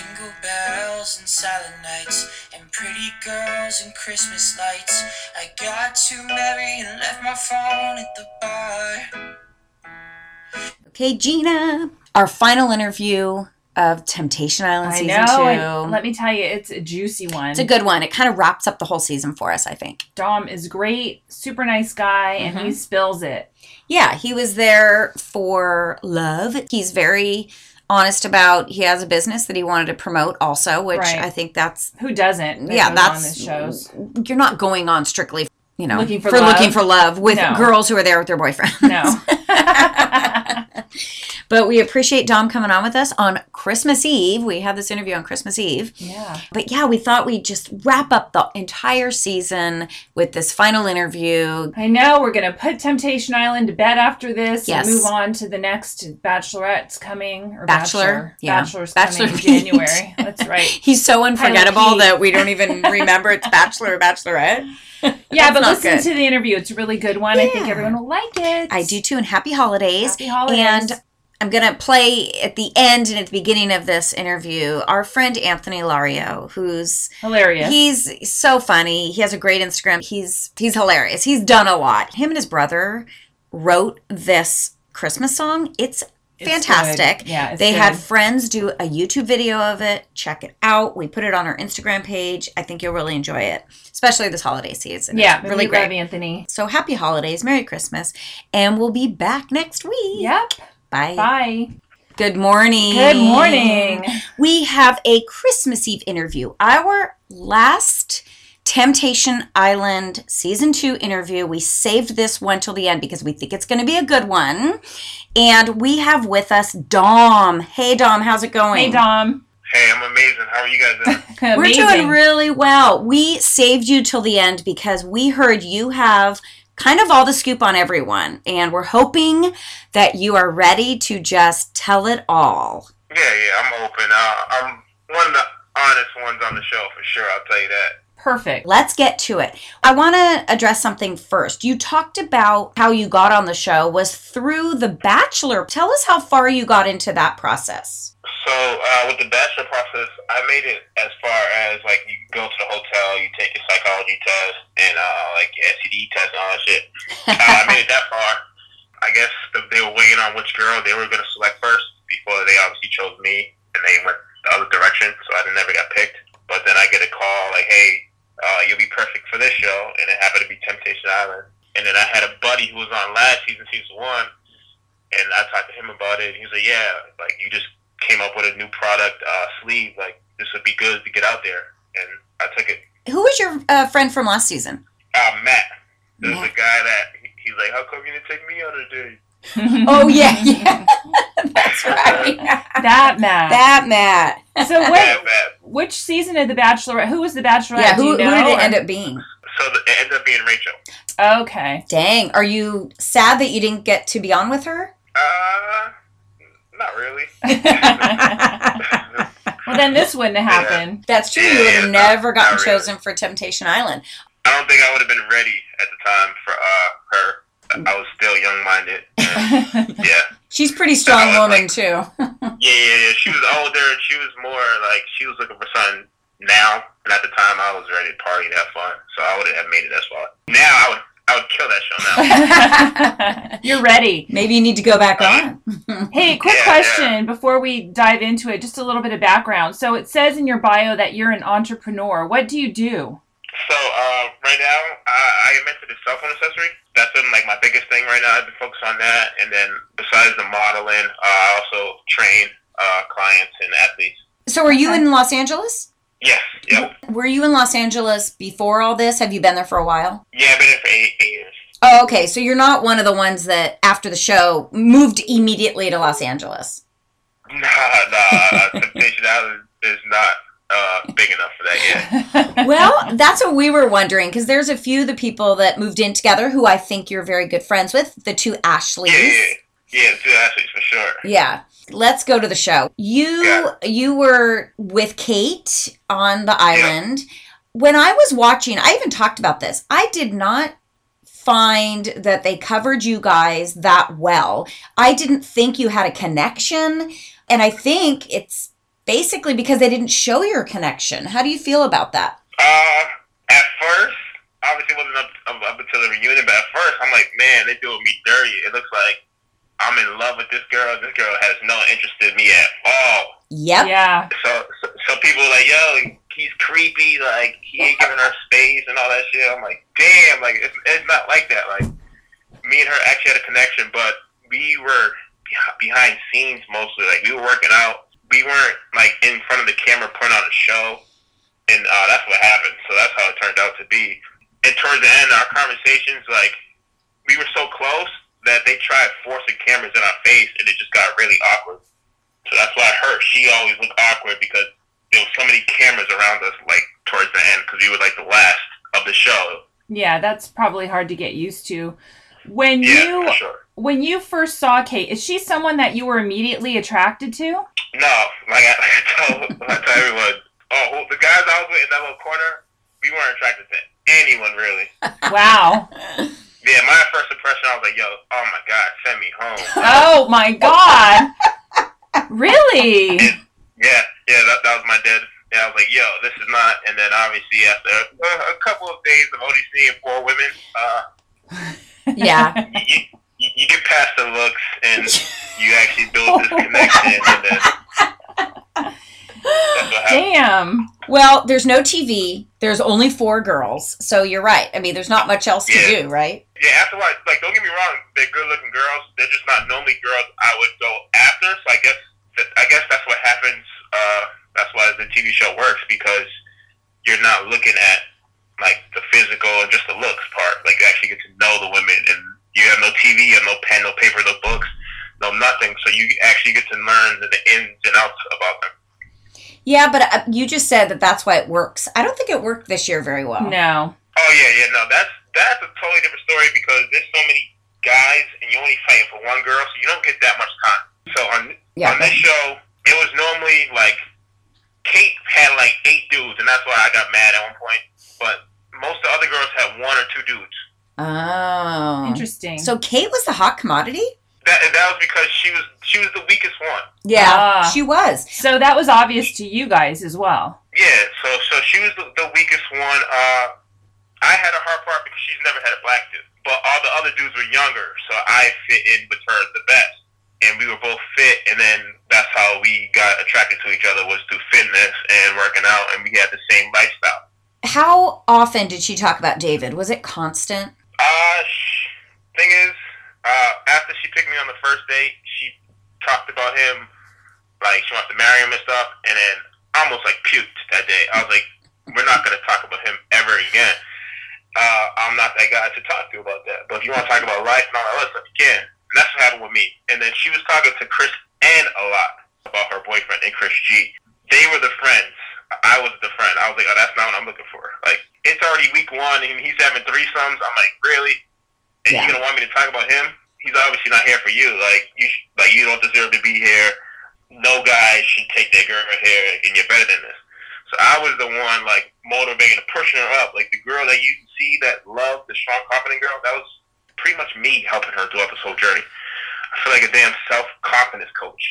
Jingle bells and silent nights, and pretty girls and Christmas lights. I got too merry and left my phone at the bar. Okay, Gina, our final interview of Temptation Island Season 2. And let me tell you, it's a juicy one. It's a good one. It kind of wraps up the whole season for us, I think. Dom is great, super nice guy, and he spills it. Yeah, he was there for love. He's very honest about he has a business that he wanted to promote also, which I think that's... Who doesn't? Yeah, that's... on this shows. You're not going on strictly, looking for love with girls who are there with their boyfriends. No. But we appreciate Dom coming on with us on Christmas Eve. We had this interview on Christmas Eve. Yeah. But yeah, we thought we'd just wrap up the entire season with this final interview. I know. We're going to put Temptation Island to bed after this and move on to the next Bachelorette's coming. Or Bachelor. Bachelor's coming in January. That's right. He's so unforgettable that we don't even remember it's Bachelor or Bachelorette. Yeah, but listen to the interview. It's a really good one. Yeah. I think everyone will like it. I do too. And happy holidays. Happy holidays. And I'm going to play at the end and at the beginning of this interview our friend Anthony Lario, who's hilarious. He's so funny. He has a great Instagram. He's hilarious. He's done a lot. Him and his brother wrote this Christmas song. It's fantastic. Good. Yeah, they had friends do a YouTube video of it. Check it out. We put it on our Instagram page. I think you'll really enjoy it, especially this holiday season. Yeah, it's really great. Love Anthony. So happy holidays, Merry Christmas, and we'll be back next week. Yep. Bye. Bye. Good morning. Good morning. We have a Christmas Eve interview. Our last Temptation Island Season 2 interview. We saved this one till the end because we think it's going to be a good one. And we have with us Dom. Hey, Dom. How's it going? Hey, Dom. Hey, I'm amazing. How are you guys doing? We're doing really well. We saved you till the end because we heard you have kind of all the scoop on everyone. And we're hoping that you are ready to just tell it all. Yeah, I'm open. I'm one of the honest ones on the show for sure, I'll tell you that. Perfect. Let's get to it. I want to address something first. You talked about how you got on the show was through The Bachelor. Tell us how far you got into that process. So with The Bachelor process, I made it as far as, like, you go to the hotel, you take your psychology test, and, like, your STD test and all that shit. I made it that far. I guess they were waiting on which girl they were going to select first before they obviously chose me, and they went the other direction, so I never got picked. But then I get a call, like, hey, you'll be perfect for this show, and it happened to be Temptation Island. And then I had a buddy who was on last season, season 1, and I talked to him about it, and he was like, yeah, like, you just came up with a new product, sleeve, like, this would be good to get out there, and I took it. Who was your friend from last season? Matt. There's a guy that, he's like, how come you didn't take me on a date? Oh, yeah. That's right. That Matt. So which season of The Bachelorette? Who was The Bachelorette? Yeah, who did it end up being? So it ended up being Rachel. Okay. Dang. Are you sad that you didn't get to be on with her? Not really. Well, then this wouldn't have happened. Yeah. That's true. You would have never gotten chosen for Temptation Island. I don't think I would have been ready at the time for her. I was still young-minded. Yeah. She's a pretty strong woman, too. Yeah. She was older, and she was more like, she was looking for something now. And at the time, I was ready to party and have fun. So I wouldn't have made it as far. Now, I would kill that show now. You're ready. Maybe you need to go back on. Hey, quick question before we dive into it. Just a little bit of background. So it says in your bio that you're an entrepreneur. What do you do? So right now, I invented a cell phone accessory. That's been like my biggest thing right now. I've been focused on that. And then besides the modeling, I also train clients and athletes. So are you in Los Angeles? Yes. Yep. Were you in Los Angeles before all this? Have you been there for a while? Yeah, I've been there for 8 years. Oh, okay. So you're not one of the ones that, after the show, moved immediately to Los Angeles? Nah. Temptation Island is not big enough for that yet. Well, that's what we were wondering, because there's a few of the people that moved in together who I think you're very good friends with, the two Ashleys. Yeah, the two Ashleys for sure. Yeah. Let's go to the show. You were with Kate on the island. Yeah. When I was watching, I even talked about this. I did not find that they covered you guys that well. I didn't think you had a connection. And I think it's basically because they didn't show your connection. How do you feel about that? At first, obviously it wasn't up until the reunion, but at first I'm like, man, they're doing me dirty. It looks like I'm in love with this girl. This girl has no interest in me at all. Yep. Yeah. So people are like, yo, he's creepy. Like, he ain't giving her space and all that shit. I'm like, damn, like, it's not like that. Like, me and her actually had a connection, but we were behind scenes mostly. Like, we were working out. We weren't, like, in front of the camera putting on a show. And that's what happened. So that's how it turned out to be. And towards the end, our conversations, like, we were so close that they tried forcing cameras in our face, and it just got really awkward. So that's why she always looked awkward, because there was so many cameras around us, like, towards the end, because we were, like, the last of the show. Yeah, that's probably hard to get used to. For sure. When you first saw Kate, is she someone that you were immediately attracted to? No, like I tell everyone, the guys I was with in that little corner, we weren't attracted to anyone, really. Wow. Yeah, my first impression, I was like, yo, oh my God, send me home. Oh my God. Really? Yeah, that was my dad. Yeah, I was like, yo, this is not. And then obviously after a couple of days of only seeing 4 women, Yeah. you get past the looks and you actually build this connection, and then that's what happened. Damn. Well, there's no TV. There's only 4 girls. So you're right. I mean, there's not much else to do, right? Yeah, afterwards, like, don't get me wrong, they're good-looking girls. They're just not normally girls I would go after. So I guess that's what happens. That's why the TV show works, because you're not looking at, like, the physical and just the looks part. Like, you actually get to know the women, and you have no TV, you have no pen, no paper, no books, no nothing. So you actually get to learn the ins and outs about them. Yeah, but you just said that that's why it works. I don't think it worked this year very well. No. Oh, yeah, no, that's a totally different story, because there's so many guys, and you're only fighting for one girl, so you don't get that much time. So on this show, it was normally, like, Kate had, like, 8 dudes, and that's why I got mad at one point. But most of the other girls had 1 or 2 dudes. Oh. Interesting. So Kate was the hot commodity? That was because she was the weakest one. Yeah, she was. So that was obvious to you guys as well. Yeah, so she was the weakest one. I had a hard part because she's never had a black dude. But all the other dudes were younger, so I fit in with her the best. And we were both fit, and then that's how we got attracted to each other, was through fitness and working out, and we had the same lifestyle. How often did she talk about David? Was it constant? Thing is, after she picked me on the first date, she talked about him, like she wants to marry him and stuff, and then I almost like puked that day. I was like, we're not going to talk about him ever again. I'm not that guy to talk to about that. But if you want to talk about life and all that other stuff, you can. And that's what happened with me. And then she was talking to Chris N a lot about her boyfriend and Chris G. They were the friends. I was the friend. I was like, oh, that's not what I'm looking for. Like, it's already week 1 and he's having threesomes. I'm like, really? And you're going to want me to talk about him? He's obviously not here for you. Like, you don't deserve to be here. No guy should take their girl here, and you're better than this. So I was the one, like, motivating and pushing her up. Like, the girl that you see that loved, the strong, confident girl, that was pretty much me helping her throughout this whole journey. I feel like a damn self-confidence coach.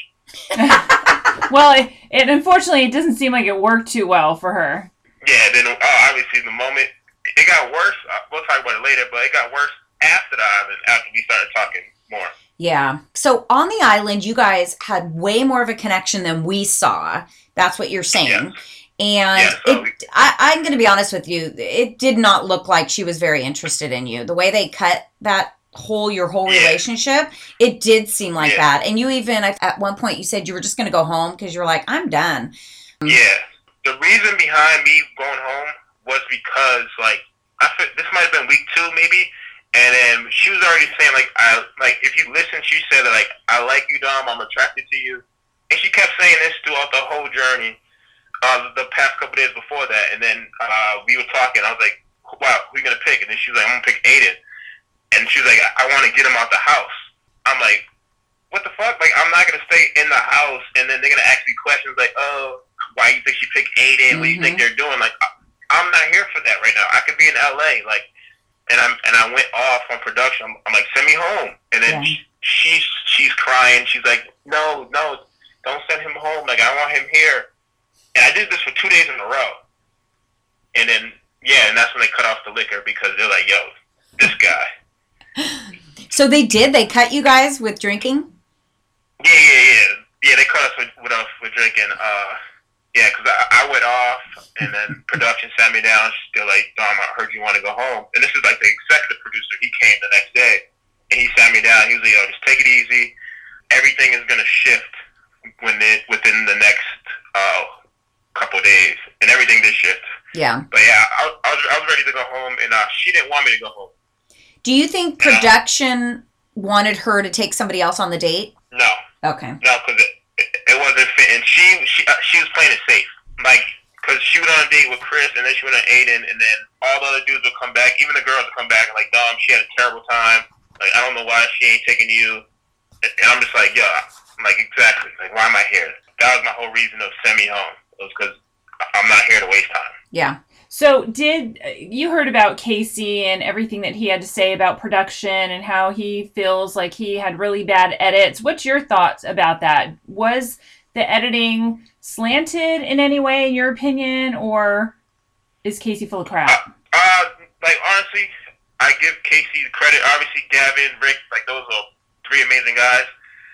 Well, it unfortunately, it doesn't seem like it worked too well for her. Yeah, then obviously the moment, it got worse. We'll talk about it later, but it got worse after the island, after we started talking more. Yeah. So on the island, you guys had way more of a connection than we saw. That's what you're saying. Yes. And I'm going to be honest with you, it did not look like she was very interested in you. The way they cut your whole relationship, it did seem like that. And you even, at one point, you said you were just going to go home because you were like, I'm done. Yeah. The reason behind me going home was because, like, this might have been week 2, maybe. And then she was already saying, like, if you listen, she said, like, I like you, Dom, I'm attracted to you. And she kept saying this throughout the whole journey, the past couple days before that. And then we were talking. I was like, wow, who are you going to pick? And then she was like, I'm going to pick Aiden. And she was like, I want to get him out the house. I'm like, what the fuck? Like, I'm not going to stay in the house, and then they're going to ask me questions like, oh, why you think she picked Aiden? What do you think they're doing? Like, I'm not here for that right now. I could be in LA, like, and I went off on production. I'm like, send me home. And then she's crying. She's like, no, don't send him home. Like, I want him here. And I did this for 2 days in a row. And then, and that's when they cut off the liquor because they're like, yo, this guy. So they did? They cut you guys with drinking? Yeah, they cut us with drinking. Because I went off, and then production sat me down. They're like, Dom, I heard you want to go home. And this is like the executive producer. He came the next day, and he sat me down. He was like, yo, just take it easy. Everything is going to shift within the next couple of days, and everything did shift. Yeah. But yeah, I was ready to go home, and she didn't want me to go home. Do you think production wanted her to take somebody else on the date? No. Okay. No, because it wasn't fitting. She was playing it safe. Like, because she went on a date with Chris, and then she went on Aiden, and then all the other dudes would come back. Even the girls would come back and like, Dom, she had a terrible time. Like, I don't know why she ain't taking you. And I'm just like, I'm like, exactly. Like, why am I here? That was my whole reason of send me home. It was because I'm not here to waste time. Yeah. So you heard about Casey and everything that he had to say about production and how he feels like he had really bad edits. What's your thoughts about that? Was the editing slanted in any way, in your opinion, or is Casey full of crap? Like, honestly, I give Casey the credit. Obviously, Gavin, Rick, like, those are 3 amazing guys.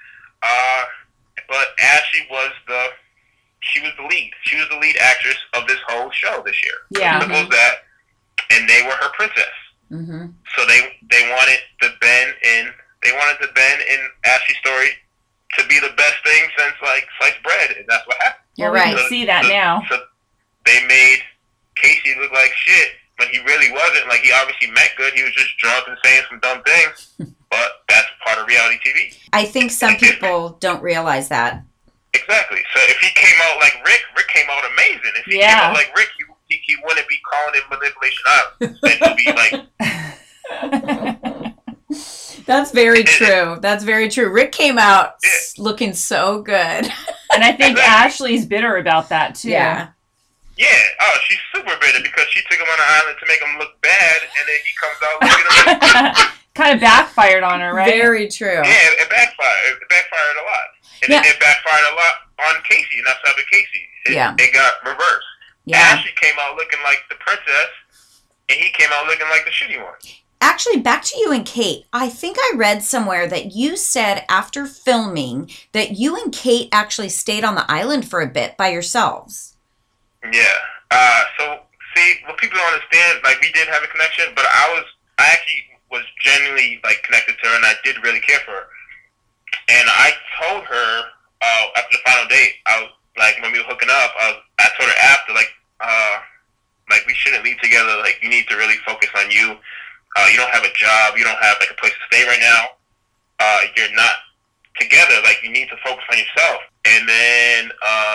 But Ashley was the lead. She was the lead actress of this whole show this year. Yeah. Simple as that. And they were her princess. Mm-hmm. So they wanted the Ben and Ashley story to be the best thing since like sliced bread, and that's what happened. You're well, right. We can see that now. So they made Casey look like shit, but he really wasn't. Like, he obviously meant good. He was just drunk and saying some dumb things. But that's part of reality TV. I think some people don't realize that. Exactly. So if he came out like Rick came out amazing. If he came out like Rick, he wouldn't be calling it manipulation out. Then he'll be like... That's very true. That's very true. Rick came out looking so good. And I think Ashley's bitter about that, too. Yeah. Yeah. Oh, she's super bitter because she took him on the island to make him look bad, and then he comes out looking like... Kind of backfired on her, right? Very true. Yeah, it backfired. It backfired a lot. And it backfired a lot on Casey, and that's how the Casey. It got reversed. Yeah. Ashley came out looking like the princess, and he came out looking like the shitty one. Actually, back to you and Kate. I think I read somewhere that you said after filming that you and Kate actually stayed on the island for a bit by yourselves. Yeah. So, see, what people don't understand, like, we did have a connection, but I actually was genuinely, like, connected to her, and I did really care for her. And I told her after the final date, when we were hooking up, I told her after, like, we shouldn't leave together. Like, you need to really focus on you. You don't have a job. You don't have, like, a place to stay right now. You're not together. Like, you need to focus on yourself. And then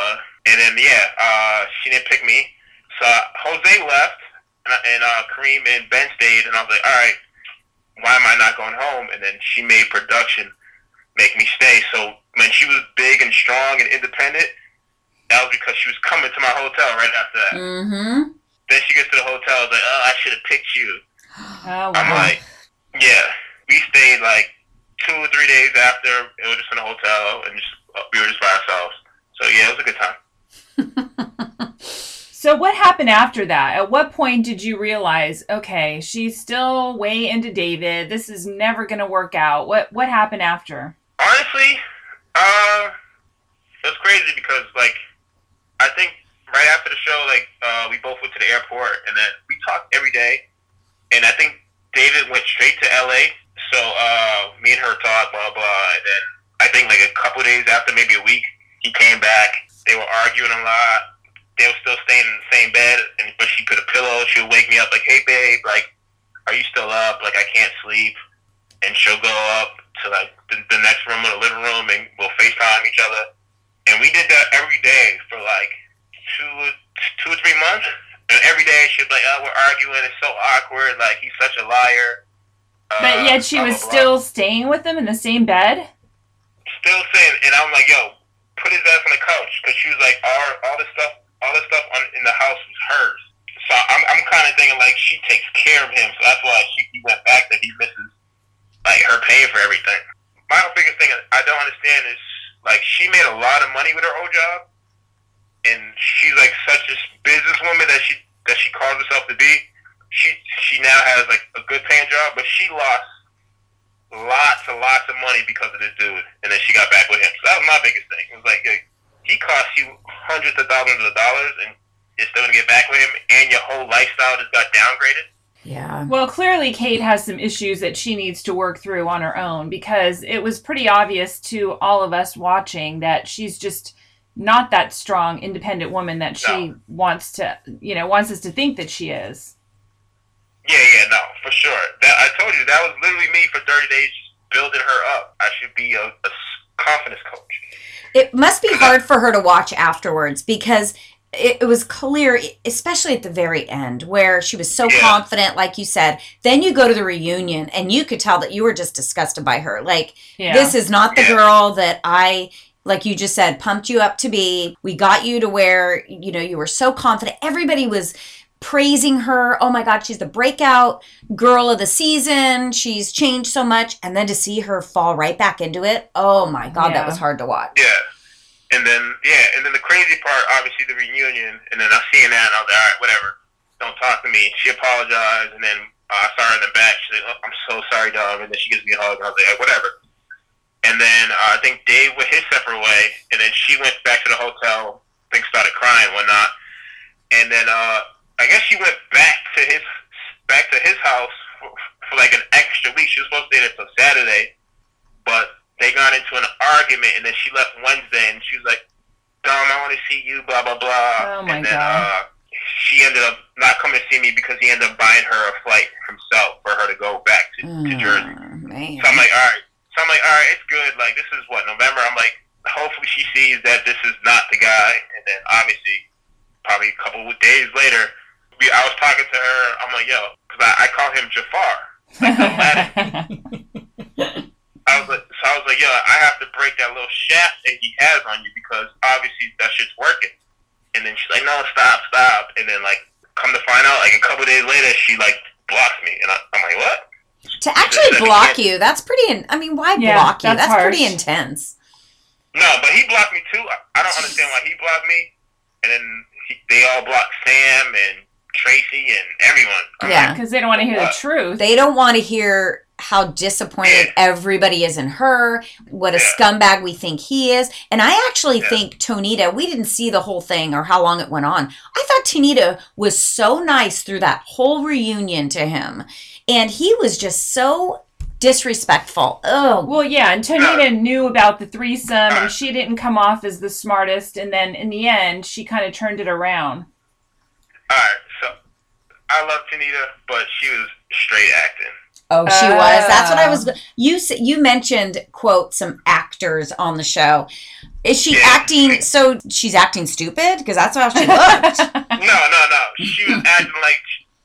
she didn't pick me. So Jose left, and Kareem and Ben stayed, and I was like, all right, why am I not going home? And then she made production make me stay. So when she was big and strong and independent, that was because she was coming to my hotel right after that. Mm-hmm. Then she gets to the hotel, like, oh, I should have picked you. Oh, wow. I'm like, yeah. We stayed like 2 or 3 days after. It was just in a hotel, and we were just by ourselves. So yeah, it was a good time. So what happened after that? At what point did you realize, okay, she's still way into David. This is never going to work out. What happened after? Honestly, it was crazy because, like, I think right after the show, like, we both went to the airport, and then we talked every day. And I think David went straight to LA. So me and her talked, blah, blah. And then I think, like, a couple of days after, maybe a week, he came back. They were arguing a lot. They were still staying in the same bed, but she put a pillow. She would wake me up like, hey, babe, like, are you still up? Like, I can't sleep. And she'll go up to, like, the next room or the living room, and we'll FaceTime each other. And we did that every day for, like, two or 3 months. And every day she'd be like, oh, we're arguing. It's so awkward. Like, he's such a liar. But yet she was still staying with them in the same bed? Still saying, and I'm like, yo, put his ass on the couch. Because she was like, all this stuff in the house was hers. So I'm kind of thinking, like, she takes care of him. So that's why he went back, that he misses, like, her paying for everything. My biggest thing I don't understand is, like, she made a lot of money with her old job. and she's like such a businesswoman that she calls herself to be. She now has like a good paying job, but she lost lots and lots of money because of this dude, and then she got back with him. So that was my biggest thing. It was like he cost you hundreds of thousands of dollars, and you're still gonna get back with him, and your whole lifestyle just got downgraded. Yeah. Well, clearly Kate has some issues that she needs to work through on her own, because it was pretty obvious to all of us watching that she's just not that strong, independent woman that she wants us to think that she is. Yeah, no, for sure. I told you, that was literally me for 30 days just building her up. I should be a confidence coach. It must be hard for her to watch afterwards, because it was clear, especially at the very end, where she was so confident, like you said. Then you go to the reunion, and you could tell that you were just disgusted by her. Like, this is not the girl that I, like you just said, pumped you up to be. We got you to where, you were so confident. Everybody was praising her. Oh my God, she's the breakout girl of the season. She's changed so much. And then to see her fall right back into it, oh my God, that was hard to watch. Yeah. And then the crazy part, obviously the reunion, and then I seen that, and I was like, all right, whatever, don't talk to me. She apologized, and then I saw her in the back. She's like, oh, I'm so sorry, dog. And then she gives me a hug, and I was like, whatever. And then I think Dave went his separate way, and then she went back to the hotel, I think started crying and whatnot. And then I guess she went back to his house for like an extra week. She was supposed to stay there till Saturday, but they got into an argument, and then she left Wednesday, and she was like, Dom, I want to see you, blah, blah, blah. Oh, my and then God. she ended up not coming to see me because he ended up buying her a flight himself for her to go back to Jersey. Man. So I'm like, all right, it's good. Like, this is what, November? I'm like, hopefully she sees that this is not the guy. And then, obviously, probably a couple of days later, I was talking to her. I'm like, yo, because I call him Jafar. Like, I was like, yo, I have to break that little shaft that he has on you, because obviously that shit's working. And then she's like, no, stop. And then, like, come to find out, like, a couple of days later, she, like, blocks me. And I'm like, what? To actually block you, that's pretty, why block you? That's harsh. pretty intense. No, but he blocked me too. I don't understand why he blocked me. And then they all blocked Sam and Tracy and everyone. Yeah. Because they don't want to hear the truth. They don't want to hear how disappointed everybody is in her, what a scumbag we think he is. And I actually think Tonita, we didn't see the whole thing or how long it went on. I thought Tonita was so nice through that whole reunion to him. And he was just so disrespectful. Oh. Well, yeah, and Tonita knew about the threesome, and she didn't come off as the smartest. And then in the end, she kind of turned it around. All right, so I love Tonita, but she was straight acting. Oh, she was. That's what I was. You mentioned, quote, some actors on the show. Is she acting? So she's acting stupid? Because that's how she looked. No. She was acting like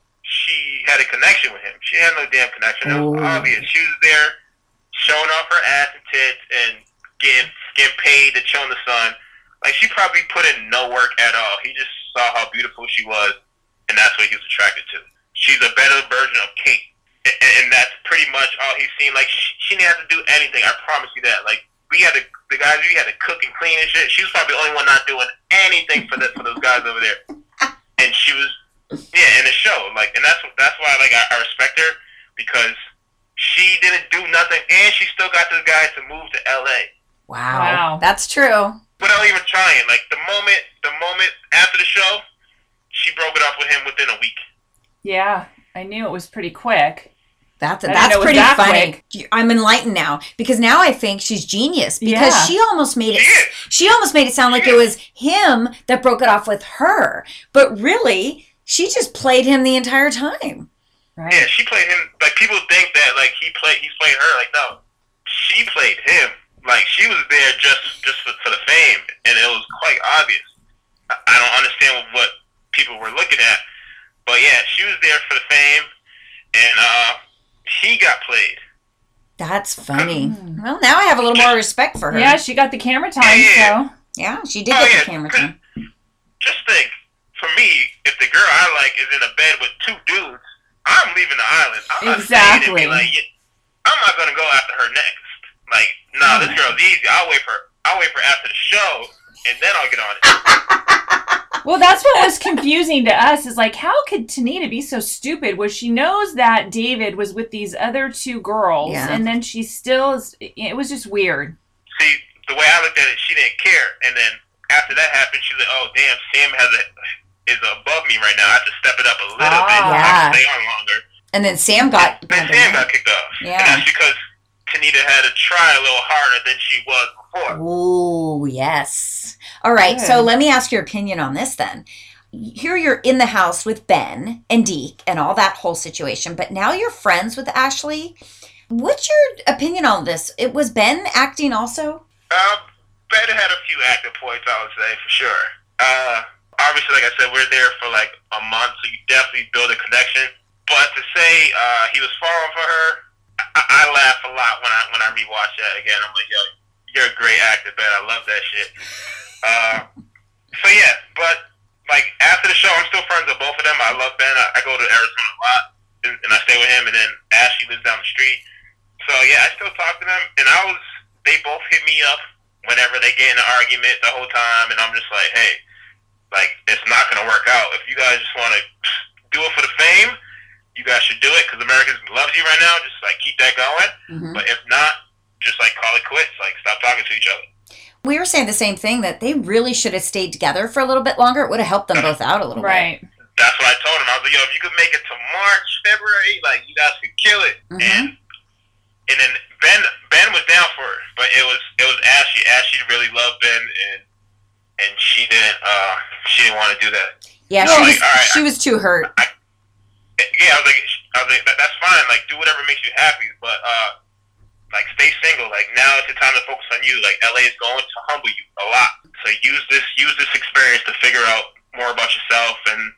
she had a connection with him. She had no damn connection. It was obvious. She was there showing off her ass and tits and getting paid to chill in the sun. Like, she probably put in no work at all. He just saw how beautiful she was, and that's what he was attracted to. She's a better version of Kate. And that's pretty much all he's seen. Like, she didn't have to do anything. I promise you that. Like, we had to cook and clean and shit. She was probably the only one not doing anything for those guys over there. And she was, in the show. Like, and that's why, like, I respect her, because she didn't do nothing, and she still got this guy to move to LA. Wow. That's true. Without even trying. Like, the moment after the show, she broke it off with him within a week. Yeah, I knew it was pretty quick. That's pretty funny. Quick. I'm enlightened now, because now I think she's genius, because she almost made it sound like it was him that broke it off with her, but really she just played him the entire time. Right. Yeah, she played him. Like, people think that, like, he's playing her. Like, no, she played him. Like, she was there just for the fame, and it was quite obvious. I don't understand what people were looking at, but yeah, she was there for the fame, and he got played. That's funny. Well, now I have a little more respect for her. Yeah, she got the camera time, so. Yeah, she did get the camera time. Just think, for me, if the girl I like is in a bed with two dudes, I'm leaving the island. I'm not staying and be like, I'm not going to go after her next. Like, nah, this girl's easy. I'll wait for after the show, and then I'll get on it. Well, that's what was confusing to us is like, how could Tanita be so stupid? Was she knows that David was with these other two girls, Yeah. and then she still is, it was just weird. See, the way I looked at it, she didn't care. And then after that happened, she's like, oh, damn, Sam is above me right now. I have to step it up a little bit. I Yeah. have to stay on longer. And then Sam got... Then Sam got kicked off. Yeah. And that's because Tanita had to try a little harder than she was before. Ooh, yes. All right, Good. so let me ask your opinion on this then. Here you're in the house with Ben and Deke and all that whole situation, but now you're friends with Ashley. What's your opinion on this? Was Ben acting also? Ben had a few active points, I would say, for sure. Obviously, like I said, we're there for like a month, so you definitely build a connection. But to say he was falling for her, I laugh a lot when I rewatch that again. I'm like, yo, you're a great actor, Ben. I love that shit. So yeah, but like after the show, I'm still friends with both of them. I love Ben. I go to Arizona a lot, and I stay with him. And then Ashley lives down the street. So yeah, I still talk to them. And they both hit me up whenever they get in an argument the whole time, and I'm just like, hey, like it's not gonna work out. If you guys just want to do it for the fame, you guys should do it because America loves you right now. Just like keep that going. Mm-hmm. But if not, just like call it quits. Like stop talking to each other. We were saying the same thing, that they really should have stayed together for a little bit longer. It would have helped them both out a little Right. bit. That's what I told him. I was like, yo, if you could make it to March, February, like you guys could kill it. Mhm. And then Ben was down for it, but it was Ashley. Ashley really loved Ben, and she didn't want to do that. Yeah, No, she like, was, all right, she was too hurt. Yeah, I was like, that's fine. Like, do whatever makes you happy, but like, stay single. Like, now it's the time to focus on you. Like, LA is going to humble you a lot. So use this experience to figure out more about yourself and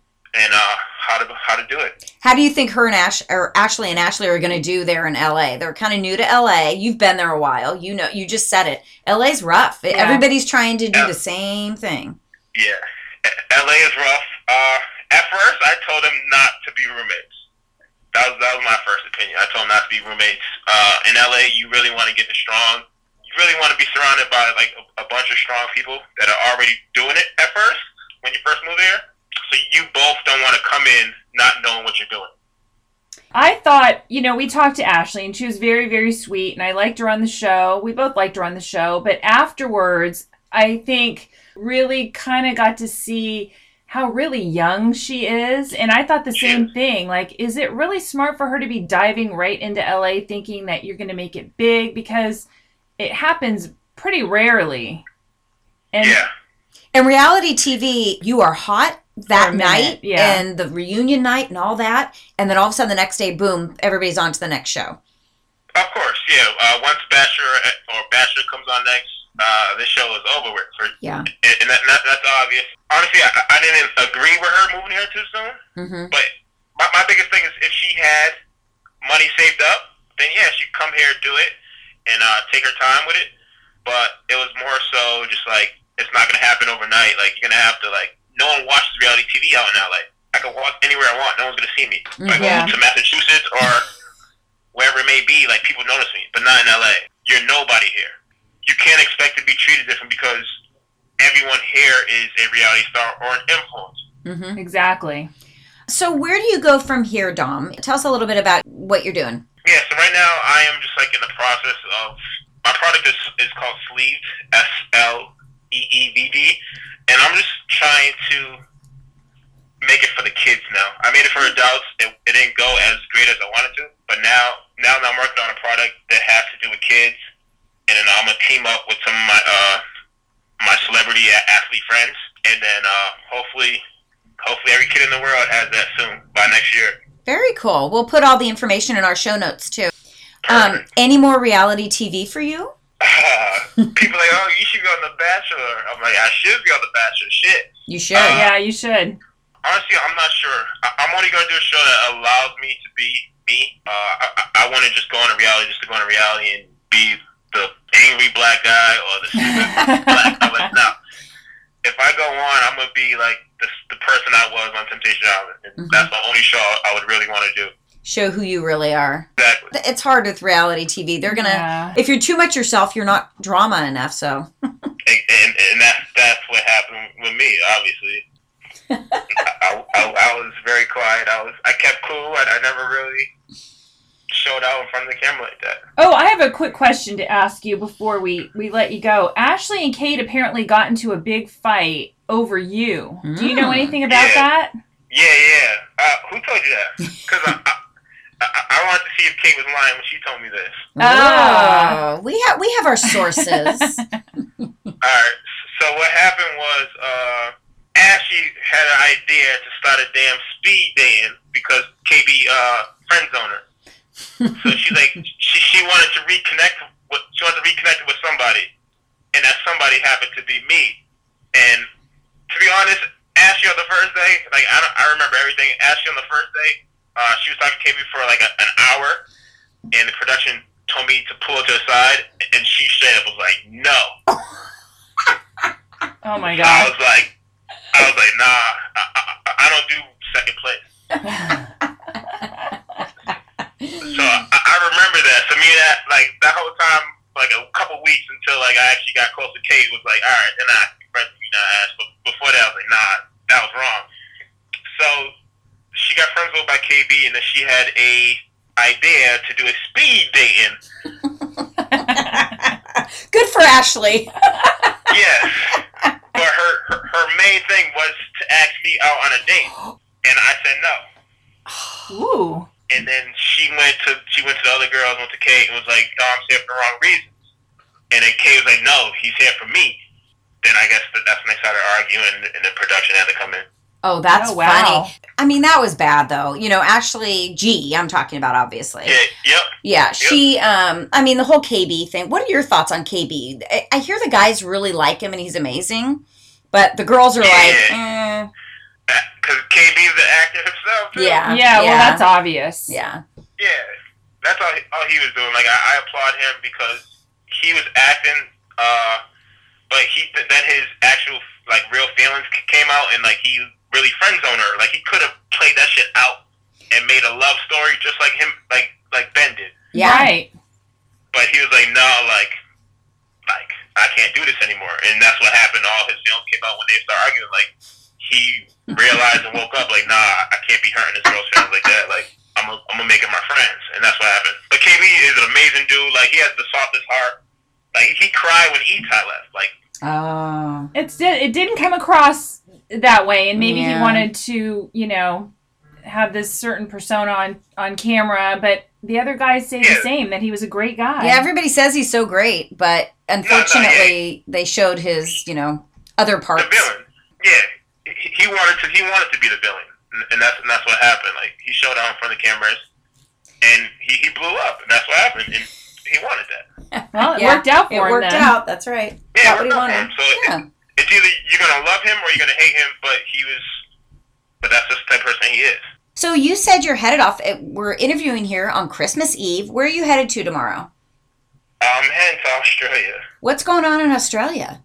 how to do it. How do you think her and Ashley and Ashley are going to do there in LA? They're kind of new to LA. You've been there a while. You know, you just said it. LA's rough. Yeah. Everybody's trying to do the same thing. Yeah, LA is rough. At first, I told him not to be roommates. That was my first opinion. I told him not to be roommates. In LA, you really want to get strong. You really want to be surrounded by like a bunch of strong people that are already doing it at first when you first move there. So you both don't want to come in not knowing what you're doing. I thought, we talked to Ashley and she was very, very sweet and I liked her on the show. We both liked her on the show. But afterwards, I think really kind of got to see how really young she is. And I thought the same thing. Like, is it really smart for her to be diving right into LA thinking that you're going to make it big? Because it happens pretty rarely. And Yeah. In reality TV, you are hot that For a minute, night yeah. and the reunion night and all that. And then all of a sudden the next day, boom, everybody's on to the next show. Of course, yeah. Once Bachelor comes on next, this show is over with. Yeah. And that's obvious. Honestly, I didn't agree with her moving here too soon. Mm-hmm. But my biggest thing is if she had money saved up, then yeah, she'd come here, do it, and take her time with it. But it was more so just like, it's not going to happen overnight. Like, you're going to have to, like, no one watches reality TV out in LA. I can walk anywhere I want. No one's going to see me. If I go Yeah. to Massachusetts or wherever it may be, like, people notice me. But not in LA. You're nobody here. You can't expect to be treated different because everyone here is a reality star or an influencer. Mm-hmm. exactly. So where do you go from here, Dom? Tell us a little bit about what you're doing. Yeah, so right now I am just like in the process of, my product is called Sleeved, SLEEVD, and I'm just trying to make it for the kids now. I made it for adults. It didn't go as great as I wanted to, but now that I'm working on a product that has to do with kids, and then I'm gonna team up with some of my celebrity athlete friends, and then hopefully every kid in the world has that soon by next year. Very cool. We'll put all the information in our show notes too. Perfect. Any more reality TV for you? People are like, oh, you should be on The Bachelor. I'm like, I should be on The Bachelor. Shit. You should. Yeah, you should. Honestly, I'm not sure. I'm only going to do a show that allows me to be me. I want to just go on a reality just to go on a reality and be the angry black guy or the stupid black guy. Like, no. If I go on, I'm going to be like the person I was on Temptation Island. And that's the only show I would really want to do. Show who you really are. Exactly. It's hard with reality TV. They're gonna, Yeah. if you're too much yourself, you're not drama enough. So And that's what happened with me, obviously. I was very quiet. I kept cool. I never really showed out in front of the camera like that. Oh, I have a quick question to ask you before we let you go. Ashley and Kate apparently got into a big fight over you. Do you know anything about that? Yeah. Who told you that? Because I wanted to see if Kate was lying when she told me this. Oh, we have our sources. All right. So what happened was Ashley had an idea to start a damn speed dating because KB friend zoned her. So she's like, she wanted to reconnect with somebody, and that somebody happened to be me. And to be honest, Ashley on the first day, like I remember everything. Ashley on the first day, she was talking to KB for like an hour, and the production told me to pull her to the side, and she straight up was like, "No." Oh my So God. I was like, nah, I don't do second place. So I remember that. So me and that whole time, like a couple weeks until like I actually got close to Kate, was like, all right, then I friends with me now, Ash. But before that, I was like, nah, that was wrong. So she got friends with by KB, and then she had a idea to do a speed dating. Good for Ashley. Yes, but her main thing was to ask me out on a date, and I said no. Ooh. And then she went to the other girls, went to Kate, and was like, "No, I'm here for the wrong reasons." And then Kate was like, "No, he's here for me." Then I guess that's when they started arguing, and the production had to come in. Oh, that's wow. funny. I mean, that was bad though. You know, Ashley G, I'm talking about, obviously. Yeah, yep. Yeah, she, I mean, the whole KB thing. What are your thoughts on KB? I hear the guys really like him and he's amazing, but the girls are like, Because KB's the actor himself, too. Yeah. Yeah, well, that's obvious. Yeah. Yeah, that's all he was doing. Like, I applaud him because he was acting, but then his actual, like, real feelings came out, and, like, he really friend-zoned her. Like, he could have played that shit out and made a love story just like him, like Ben did. Yeah. Right. But he was like, no, like, I can't do this anymore. And that's what happened. All his films came out when they started arguing. Like, he realized and woke up, like, nah, I can't be hurting this girl's feelings like that. Like, I'm gonna make it my friends. And that's what happened. But KB is an amazing dude. Like, he has the softest heart. Like, he cried when Etai left. Like, Oh. It didn't come across that way, and maybe he Yeah. wanted to, have this certain persona on camera, but the other guys say the same, that he was a great guy. Yeah, everybody says he's so great, but unfortunately they showed his, other parts. the villain. Yeah. He wanted to be the villain. And that's what happened. Like, he showed out in front of the cameras, and he blew up, and that's what happened. And he wanted that. Well, it worked out for him. It worked then. out. That's right. Yeah, Got what he it worked out for wanted. him. So Yeah. it's either you're gonna love him or you're gonna hate him. But that's just the type of person he is. So you said you're headed off. We're interviewing here on Christmas Eve. Where are you headed to tomorrow? I'm heading to Australia. What's going on in Australia?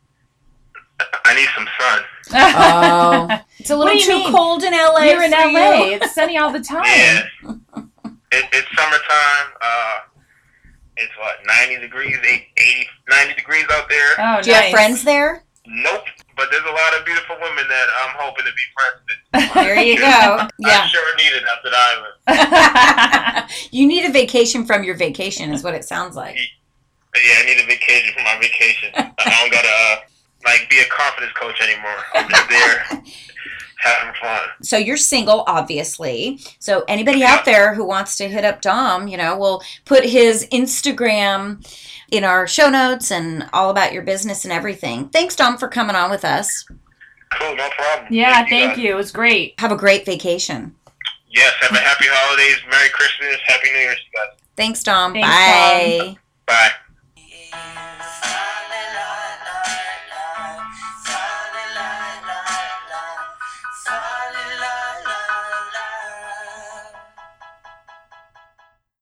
I need some sun. Oh, it's a What little do you too mean? cold in LA. You're in for LA. you. It's sunny all the time. Yeah. It's summertime. It's what, 90 degrees, 80, 90 degrees out there. Oh, Do you have nice. friends there? Nope. But there's a lot of beautiful women that I'm hoping to be friends with. There you go. I Yeah. sure need it after the island. You need a vacation from your vacation is what it sounds like. Yeah, I need a vacation from my vacation. I don't gotta be a confidence coach anymore. I'm just there having fun. So you're single, obviously. So anybody out there who wants to hit up Dom, we'll put his Instagram in our show notes and all about your business and everything. Thanks, Dom, for coming on with us. Cool, no problem. Yeah, thank guys. you. It was great. Have a great vacation. Yes, have a happy holidays, Merry Christmas, Happy New Year to you guys. Thanks, Dom. Thanks, Bye. Dom. Bye.